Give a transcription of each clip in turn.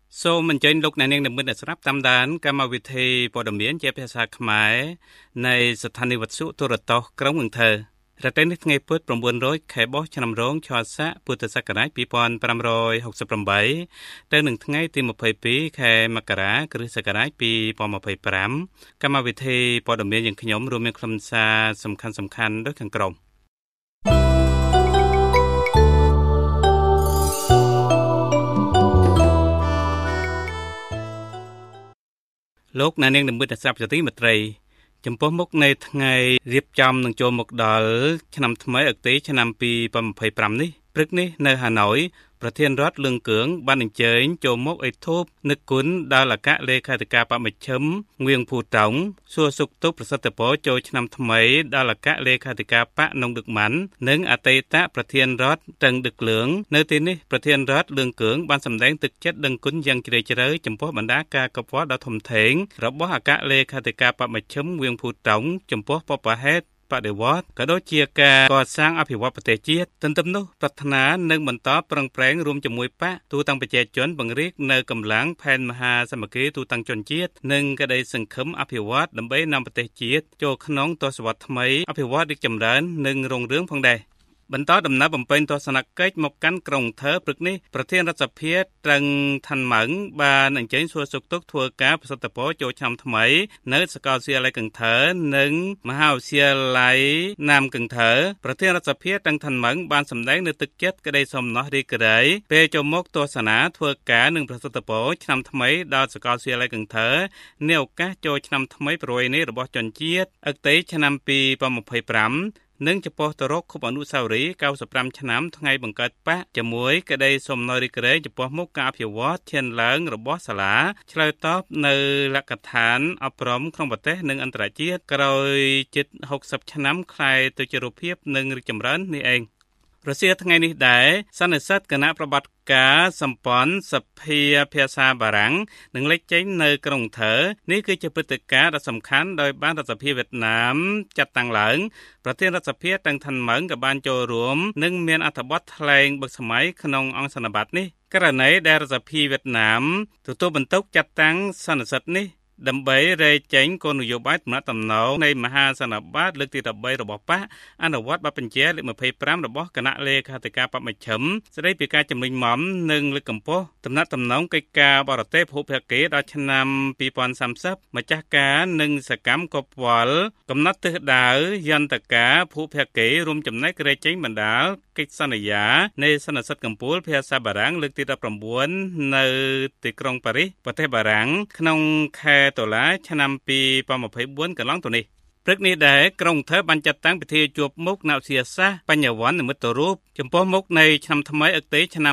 សូមអញ្ជើញលោកអ្នកនាងនិមិត្តស្រាប់តាមដានកម្មវិធីព័ត៌មានជាភាសាខ្មែរនៃស្ថានីយ៍វិទ្យុទូរទស្សន៍ក្រុងអង្គររ៉ាតេនេះថ្ងៃពុធ900ខែបោះឆ្នាំរោងឆស័កពុទ្ធសករាជ2568ទៅនឹងថ្ងៃទី22ខែមករាគ្រិស្តសករាជ2025កម្មវិធីព័ត៌មានយើងខ្ញុំរួមមានខ្លឹមសារសំខាន់ៗដូចខាងក្រោមលោកអ្នកនាងនិមិត្តស្រាប់ជាទីមេត្រីចំពោះមុខនៃថ្ងៃរៀបចំនឹងចូលមកដល់ឆ្នាំថ្មីអក្សរឆ្នាំ2025នេះព្រឹកនេះនៅហាណូយប្រធានរដ្ឋលឿងគឿងបានអញ្ជើញចូលមកអេធូបនឹកគុណដល់អគ្គលេខាធិការបកមជ្ឈិមងៀងភូតោងសួរសុខទុក្ខប្រសិទ្ធពរចូលឆ្នាំថ្មីដល់អគ្គលេខាធិការបកនងដឹកម៉ាន់និងអតីតប្រធានរដ្ឋតឹងដឹកលឿងនៅទីនេះប្រធានរដ្ឋលឿងគឿងបានសម្ដែងទឹកចិត្តដឹងគុណយ៉ាងជ្រាលជ្រៅចំពោះបណ្ដាការកប់វល់ដ៏ធំធេងរបស់អគ្គលេខាធិការបកមជ្ឈិមងៀងភូតោងចំពោះបព្វហេតុបដិវត្តក៏ដូចជាការកសាងអភិវឌ្ឍប្រទេសជាតិទន្ទឹមនោះប្រាថ្នានឹងបន្តប្រឹងប្រែងរួមជាមួយបកទូទាំងប្រជាជនបង្រៀកនៅកម្លាំងផែនមហាសាមគ្គីទូទាំងជនជាតិនិងក្តីសង្ឃឹមអភិវឌ្ឍដើម្បីនាំប្រទេសជាតិចូលក្នុងទសវត្សរ៍ថ្មីអភិវឌ្ឍរីកចម្រើននិងរុងរឿងផងដែរបន្តដំណើរបំពេញទស្សនកិច្ចមកកាន់ក្រុងធើព្រឹកនេះប្រធានរដ្ឋសភាត្រឹងឋានម៉ឹងបានអញ្ជើញសួរសុខទុក្ខធ្វើការប្រសិទ្ធពរចូលឆ្នាំថ្មីនៅសាកលវិទ្យាល័យកង្ធើនិងមហាវិទ្យាល័យណាមកង្ធើប្រធានរដ្ឋសភាត្រឹងឋានម៉ឹងបានសម្ដែងនូវទឹកចិត្តក្តីសោមនស្សរីករាយពេលចូលមកទស្សនាធ្វើការនិងប្រសិទ្ធពរឆ្នាំថ្មីដល់សាកលវិទ្យាល័យកង្ធើនៅឱកាសចូលឆ្នាំថ្មីប្រពៃណីរបស់ជនជាតិអក្សរឆ្នាំ2025និងចំពោះទៅរកខុបអនុស្សាវរីយ៍95ឆ្នាំថ្ងៃបង្កើតបកជាមួយក្តីសូមនស្សរីករាយចំពោះមុខការអភិវឌ្ឍឈានឡើងរបស់សាលាឆ្លើយតបនៅលក្ខដ្ឋានអប់រំក្នុងប្រទេសនិងអន្តរជាតិក្រោយជិត60ឆ្នាំក្លាយទៅជារូបភាពនិងរីកចម្រើននេះឯងរសៀលថ្ងៃនេះដែរសន្និសីទគណៈប្រតិបត្តិការសម្ព័ន្ធសភាភាសាបារាំងនឹងលេចចេញនៅក្រុងធើនេះគឺជាព្រឹត្តិការណ៍ដ៏សំខាន់ដោយបានរដ្ឋសភាវៀតណាមចាត់តាំងឡើងប្រធានរដ្ឋសភាទាំងឋានម៉ឹងក៏បានចូលរួមនិងមានអត្ថបទថ្លែងបិទសម័យក្នុងអង្គសន្និបាតនេះករណីដែលរដ្ឋសភាវៀតណាមទទួលបន្ទុកចាត់តាំងសន្និសីទនេះដើម្បីរែកចេញគោលនយោបាយទំនាក់ទំនងនៃមហាសន្និបាតលើកទី13របស់បកអនុវត្តបទបញ្ជាលេខ25របស់គណៈលេខាធិការបកមជ្ឈិមស្ដីពីការជំរុញមុំនិងលើកកម្ពស់ទំនាក់ទំនងកិច្ចការបរទេសពហុភាគីដល់ឆ្នាំ2030ម្ចាស់ការនិងសកម្មគប់វល់កំណត់ទិសដៅយន្តការពហុភាគីរួមចំណែករែកចេញបណ្ដាលកិច្ចសន្យានៃសន្និសីទកំពូលភាសាបារាំងលើកទី19នៅទីក្រុងប៉ារីសប្រទេសបារាំងក្នុងខែតុលាឆ្នាំ2024កន្លងទៅនេះព្រឹកនេះដែរក្រុងធើបានចាត់តាំងពិធីជួបមុខអ្នកវិទ្យាសាស្ត្របញ្ញវន្តនិមិត្តរូបចំពោះមុខនៃឆ្នាំថ្មីអក្សរឆ្នាំ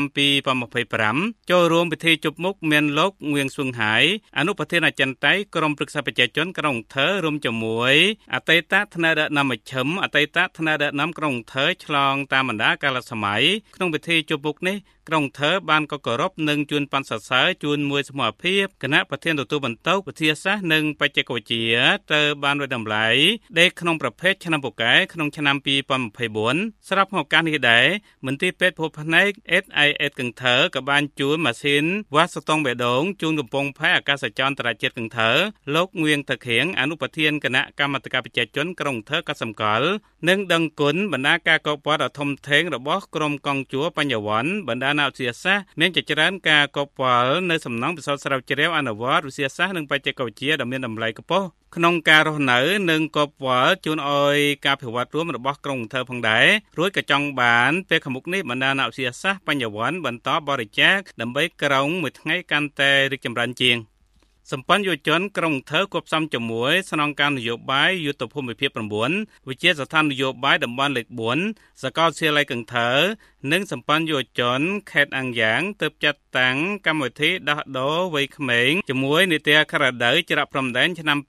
2025ចូលរួមពិធីជួបមុខមានលោកងៀងស៊ុងហាយអនុប្រធានអចិន្ត្រៃយ៍ក្រុមប្រឹក្សាប្រជាជនក្រុងធើរួមជាមួយអតីតថ្នាក់ដឹកនាំមជ្ឈិមអតីតថ្នាក់ដឹកនាំក្រុងធើឆ្លងតាមបណ្ដាកាលសម័យក្នុងពិធីជួបមុខនេះក្រុងធើបានក៏គោរពនិងជូនប័ណ្ណសរសើរជូនមួយសមរភាពគណៈប្រធានទទួលបន្ទុកវិទ្យាសាស្ត្រនិងបច្ចេកវិទ្យាទៅបានវិតម្លៃដេកក្នុងប្រភេទឆ្នាំពូកែក្នុងឆ្នាំ2024ស្រាប់ក្នុងឱកាសនេះដែរមន្ទីរពេទ្យភូមិផ្នែក SIS កង្ធើក៏បានជូនម៉ាស៊ីនវ៉ាស់ស្ទង់បេដងជូនកំពង់ផែអាកាសចរអន្តរជាតិកង្ធើលោកងៀងតាខៀងអនុប្រធានគណៈកម្មាធិការប្រជាជនក្រុងធើក៏សម្គាល់និងដឹងគុណបណ្ដាការកបវត្តដ៏ធំធេងរបស់ក្រុមកងជួរបញ្ញវន្តបណ្ដាអ្នកវិទ្យាសាស្ត្រមានជាច្រើនការកបវល់នៅសំណង់ពិសោធន៍ស្រាវជ្រាវអនុវត្តវិទ្យាសាស្ត្រនិងបច្ចេកវិទ្យាដ៏មានតម្លៃខ្ពស់ក្នុងការរស់នៅនិងកបវល់ជូនឲ្យការអភិវឌ្ឍរួមរបស់ក្រុងធើផងដែររួចក៏ចង់បានពេលខាងមុខនេះបណ្ដាអ្នកវិទ្យាសាស្ត្របញ្ញវន្តបន្តបរិច្ចាគដើម្បីក្រុងមួយថ្ងៃកាន់តែរីកចម្រើនជាងសម្ព័ន្ធយុវជនក្រុងធើគប់ផ្សំជាមួយស្នងការនយោបាយយុទ្ធភូមិភាគ9វិជាស្ថាននយោបាយតំបន់លេខ4សាកលវិទ្យាល័យកង្ធើនិងសម្ព័ន្ធយុវជនខេត្តអាំងយ៉ាងទើបចាត់តាំងកម្មវិធីដោះដូរវ័យក្មេងជាមួយនីតិអាការ៉ាដៅច្រាក់ព្រំដែនឆ្នាំ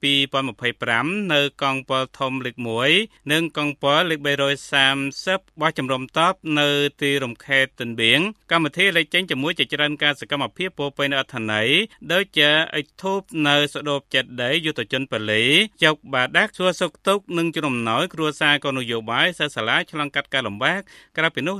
2025នៅកងពលធំលេខ1និងកងពលលេខ330បោះជំរំតបនៅទីរំខេត្តទន្បៀងកម្មវិធីលេខចេញជាមួយជាច្រើនការសកម្មភាពពោពេញអត្ថន័យដូចជាអិធូបនៅស្ដូបចិត្តដីយុទ្ធជនប៉ូលីចុកបាដាក់សួរសុខទុក្ខនិងជំនុំណយគ្រួសារក៏នយោបាយសិស្សសាលាឆ្លងកាត់ការលំបាកក្រៅពីនោះថែមតាំង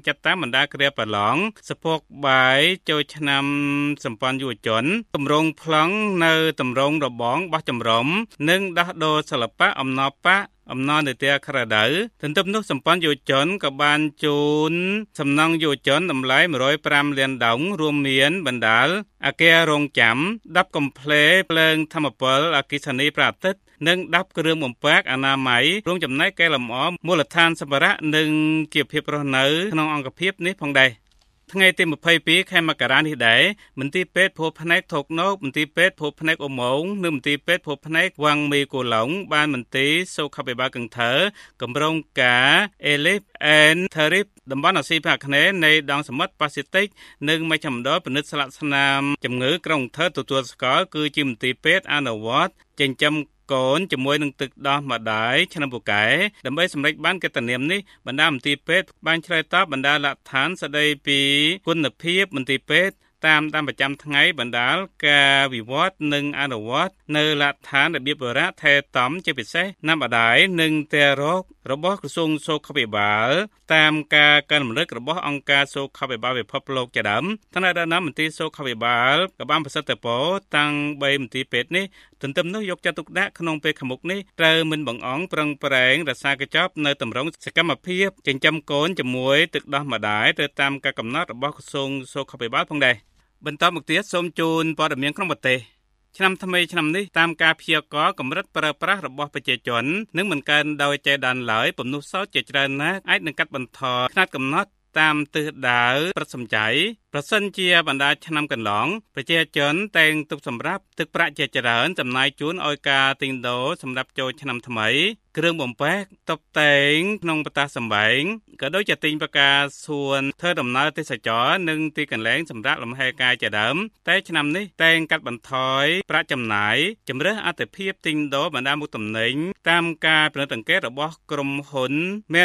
ចាត់តាមបណ្ដាគ្រាប្រឡងសពកបាយចូលឆ្នាំសម្ព័ន្ធយុវជនតម្រង់ប្លង់នៅតម្រង់របងបោះចម្រុំនិងដោះដូរសិល្បៈអំណរបៈអំណរនីតិក្រដៅទន្ទឹមនោះសម្ព័ន្ធយុវជនក៏បានជូនសំណង់យុវជនតម្លៃ105លានដុងរួមមានបណ្ដាលអគាររងចាំ10កំភ្លេភ្លើងធម្មពលអគ្គិសនីប្រាអាទិត្យនិង10គ្រឿងបំពាក់អនាម័យរួមចំណែកកែលម្អមូលដ្ឋានសម្ភារៈនិងជីវភាពរស់នៅក្នុងអង្គភាពនេះផងដែរថ្ងៃទី22ខែមករានេះដែរមន្ទីរពេទ្យភូមិផ្នែកថោកណូកមន្ទីរពេទ្យភូមិផ្នែកឧម៉ោងនិងមន្ទីរពេទ្យភូមិផ្នែកវាំងមេគូឡុងបានមន្ទីរសុខាភិបាលកឹងថើកម្រងការ Elif and Tharif តំបន់អាស៊ីភាគអាគ្នេយ៍នៃដងសមុទ្រប៉ាស៊ីហ្វិកនិងមជ្ឈមណ្ឌលពិនិត្យស្លាកស្នាមជំងឺក្រុងថើទទួលស្គាល់គឺជាមន្ទីរពេទ្យអនុវត្តចិញ្ចឹមកូនជាមួយនឹងទឹកដោះម្ដាយឆ្នាំពូកែដើម្បីសម្រេចបានកិត្តិនាមនេះបណ្ដាមន្ទីរពេទ្យបានឆ្លើយតបបណ្ដាលក្ខដ្ឋានស្ដីពីគុណភាពមន្ទីរពេទ្យតាមប្រចាំថ្ងៃបណ្ដាលការវិវត្តនិងអនុវត្តនៅលក្ខដ្ឋានរបៀបបរៈថែទាំជាពិសេសណាំម្ដាយនិងទារករបស់ក្រសួងសុខាភិបាលតាមការកណ្ដាលរំលឹករបស់អង្គការសុខាភិបាលពិភពលោកជាដើមថ្នាក់ដឹកនាំមន្ទីរសុខាភិបាលក៏បានប្រសិទ្ធពរតាំង3មន្ទីរពេទ្យនេះទន្ទឹមនោះយកចិត្តទុកដាក់ក្នុងពេលខាងមុខនេះត្រូវមិនបង្អង់ប្រឹងប្រែងរក្សាកញ្ចប់នៅតម្រង់សកម្មភាពចិញ្ចឹមកូនជាមួយទឹកដោះម្ដាយទៅតាមការកំណត់របស់ក្រសួងសុខាភិបាលផងដែរបន្តមកទៀតសូមជូនព័ត៌មានក្នុងប្រទេសឆ្នាំថ្មីឆ្នាំនេះតាមការព្យាករណ៍កម្រិតប្រើប្រាស់របស់ប្រជាជននឹងមិនកើនដោយចៃដន្យឡើយពំនុះសោតជាច្រើនណាស់អាចនឹងកាត់បន្ថយຂະຫນាត់កំណត់តាមទិសដៅប្រសិទ្ធច័យប្រសិនជាបណ្ដាឆ្នាំកន្លងប្រជាជនតែងទុកសម្រាប់ទឹកប្រាក់ជាច្រើនចំណាយជូនឲ្យការទិញដូរសម្រាប់ចូលឆ្នាំថ្មីគ្រឿងបំពាក់តុបតែងក្នុងផ្ទះសម្បែងក៏ដូចជាទិញប្រការសួនធ្វើដំណើរទេសចរនិងទីកន្លែងសម្រាប់លំហែកាយជាដើមតែឆ្នាំនេះតែងកាត់បន្ថយប្រាក់ចំណាយជំរើសអតិភិបទិញដូរបណ្ដាមុខទំនិញតាមការពិនិត្យអង្កេតរបស់ក្រុមហ៊ុនមាន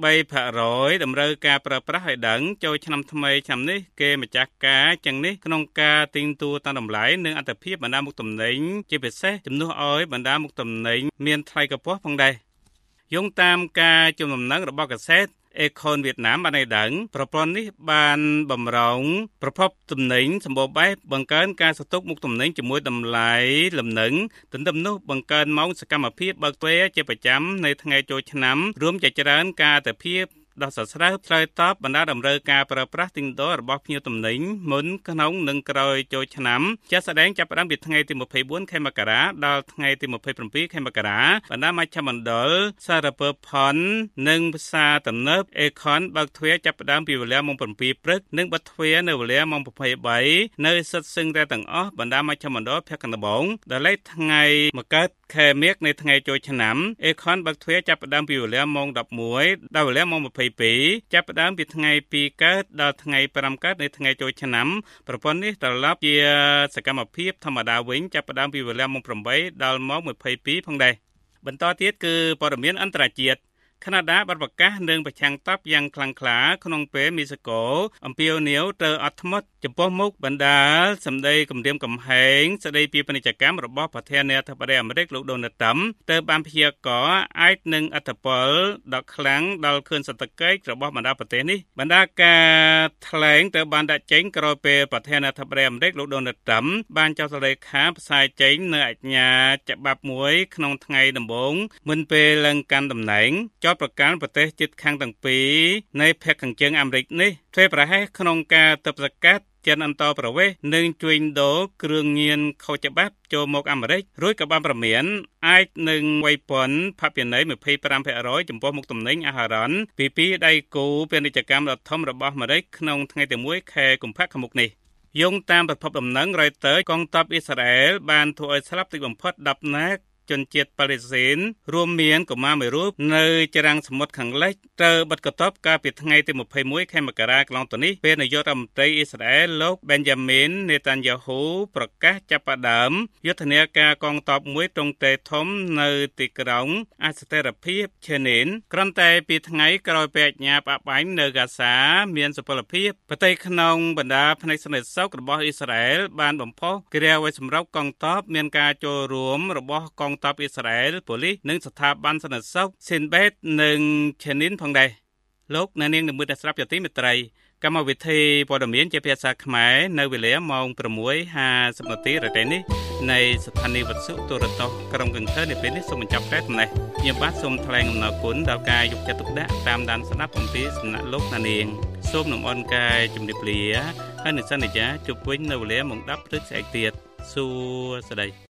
63% តម្រូវការប្រើប្រាស់ឲ្យដឹងចូលឆ្នាំថ្មីឆ្នាំនេះគេម្ចាស់ការចឹងនេះក្នុងការទិញទូតាមតម្លៃនិងអតិភិបបណ្ដាមុខទំនិញជាពិសេសជំនួសឲ្យបណ្ដាមុខទំនិញមានថ្លៃកពស់ផងដែរយោងតាមការជំនុំនឹងរបស់កាសែតអេខុនវៀតណាមបានឲ្យដឹងប្រព័ន្ធនេះបានបំរុងប្រភពទំនិញសម្បូរបែបបង្កើនការស្តុកមុខទំនិញជាមួយតម្លៃលំនឹងទន្ទឹមនោះបង្កើនម៉ោងសកម្មភាពបើកទ្វារជាប្រចាំនៅថ្ងៃចូលឆ្នាំរួមជាច្រើនការអតិភិបដោះសស្រាវឆ្លើយតបបណ្ដាតម្រូវការប្រើប្រាស់ទិញដូររបស់ភ្ញៀវទំនិញមុនក្នុងនិងក្រោយចូលឆ្នាំជាក់ស្ដែងចាប់ផ្ដើមពីថ្ងៃទី24ខែមករាដល់ថ្ងៃទី27ខែមករាបណ្ដាមជ្ឈមណ្ឌលសារពើផននិងផ្សារទំនើបអេខុនបើកទ្វារចាប់ផ្ដើមពីវេលាម៉ោង7ព្រឹកនិងបិទទ្វារនៅវេលាម៉ោង23នៅសិតសឹងតែទាំងអស់បណ្ដាមជ្ឈមណ្ឌលភក្កនដំបងដល់លេខថ្ងៃមកកើតខែមេឃនៃថ្ងៃចូលឆ្នាំអេខុនបើកទ្វារចាប់ផ្ដើមពីវេលាម៉ោង11ដល់វេលាម៉ោង22ចាប់ផ្ដើមពីថ្ងៃ2កើតដល់ថ្ងៃ5កើតនៃថ្ងៃចូលឆ្នាំប្រព័ន្ធនេះត្រឡប់ជាសកម្មភាពធម្មតាវិញចាប់ផ្ដើមពីវេលាម៉ោង8ដល់ម៉ោង22ផងដែរបន្តទៀតគឺព័ត៌មានអន្តរជាតិកាណាដាបានប្រកាសនឹងប្រឆាំងតបយ៉ាងខ្លាំងក្លាក្នុងពេលមីស៊ីកូអំពាវនាវទៅអត់ធ្មត់ចំពោះមុខបណ្ដាសម្ដីគម្រាមកំហែងស្ដីពីពាណិជ្ជកម្មរបស់ប្រធានាធិបតីអាមេរិកលោកដូណាល់ ត្រាំទៅបានព្យាករណ៍អាចនឹងអត្តពលដ៏ខ្លាំងដល់ខឿនសេដ្ឋកិច្ចរបស់បណ្ដាប្រទេសនេះបណ្ដាការថ្លែងទៅបានដាក់ចេញក្រោយពេលប្រធានាធិបតីអាមេរិកលោកដូណាល់ ត្រាំបានចុះហត្ថលេខាផ្សាយចេញនៅអាជ្ញាច្បាប់មួយក្នុងថ្ងៃដំបូងមុនពេលឡើងកាន់តំណែងប្រកាន់ប្រទេសជិតខាងទាំងពីរនៃភូមិខាងជើងអាមេរិកនេះធ្វើប្រហែសក្នុងការទប់ស្កាត់ចិនអន្តរប្រវេសន៍និងជួញដូរគ្រឿងញៀនខុសច្បាប់ចូលមកអាមេរិករួចក៏បានប្រមានអាចនឹងវាយពន្ធផាកពិន័យ 25% ចំពោះមុខទំនិញអាហារ៉ាន់ពីដៃគូពាណិជ្ជកម្មដ៏ធំរបស់អាមេរិកក្នុងថ្ងៃទី1ខែកុម្ភៈខាងមុខនេះយោងតាមប្រភពដំណឹង Reuters កងទ័ពអ៊ីស្រាអែលបានធ្វើឲ្យស្លាប់តិចបំផុត10នាក់ជនជាតិប៉ាឡេស្ទីនរួមមានកុមារមួយរូបនៅច្រាំងសមុទ្រខាងលិចត្រូវបិទកទ័ពកាលពីថ្ងៃទី21ខែមករាកន្លងទៅនេះពេលនាយករដ្ឋមន្ត្រីអ៊ីស្រាអែលលោក Benjamin Netanyahu ប្រកាសចាប់ផ្ដើមយុទ្ធនាការកងទ័ពមួយទ្រង់ទ្រាយធំនៅទីក្រុងអស្ថិរភាពឆេនីនគ្រាន់តែពីថ្ងៃក្រោយពេលអាជ្ញាបកបាញ់នៅហ្គាសាមានសុពលភាពប្រទេសក្នុងបណ្ដាផ្នែកសន្តិសុខរបស់អ៊ីស្រាអែលបានបំផុសគ្រាអ្វីសម្រាប់កងទ័ពមានការចូលរួមរបស់កងទ័ពអ៊ីស្រាអែលប៉ូលីសនិងស្ថាប័នសន្តិសុខស៊ីនបេតនិងឆេនីនផងដែរលោកអ្នកនាងនឹងមើលតែស្រាប់ជាទីមេត្រីកម្មវិធីព័ត៌មានជាភាសាខ្មែរនៅវេលាម៉ោង 6:50 នាទីរាត្រីនេះនៃស្ថានីយ៍វិទ្យុទូរទស្សន៍ក្រុងកង្កែបនៅពេលនេះសូមបញ្ចប់តែប៉ុណ្ណេះខ្ញុំបាទសូមថ្លែងអំណរគុណដល់ការយកចិត្តទុកដាក់តាមដានស្ដាប់អំពីសំណាក់លោកអ្នកនាងសូមលំអរកាយជំរាបលាហើយនឹងសន្យាជួបវិញនៅវេលាម៉ោង 10 ព្រឹកស្អែកទៀតសួស្តី